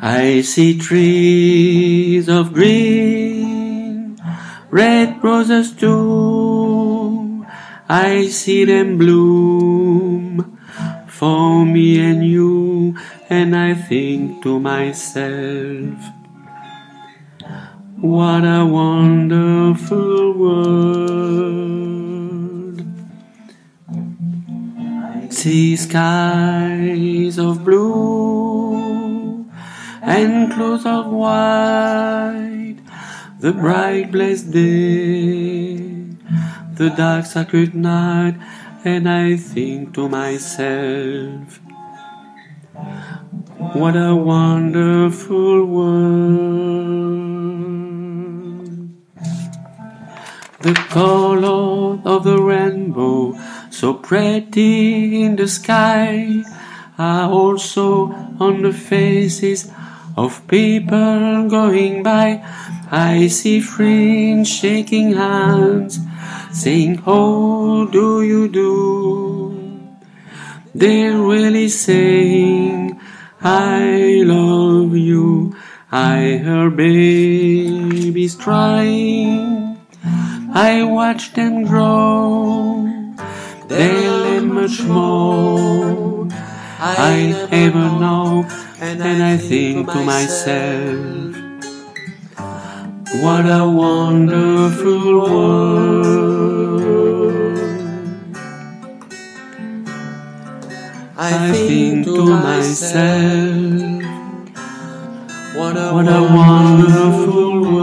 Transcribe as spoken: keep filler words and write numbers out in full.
I see trees of green, red roses too. I see them bloom for me and you, and I think to myself, what a wonderful world. I see skies of blue and clouds of white, the bright blessed day, the dark sacred night, and I think to myself, what a wonderful world. The color of the rainbow, so pretty in the sky, are also on the faces of people going by. I see friends shaking hands, saying, how do you do? They're really saying, I love you. I hear babies crying, I watch them grow. They'll learn much more I ever know, and I think to myself, what a wonderful world. I think to myself, what a wonderful world.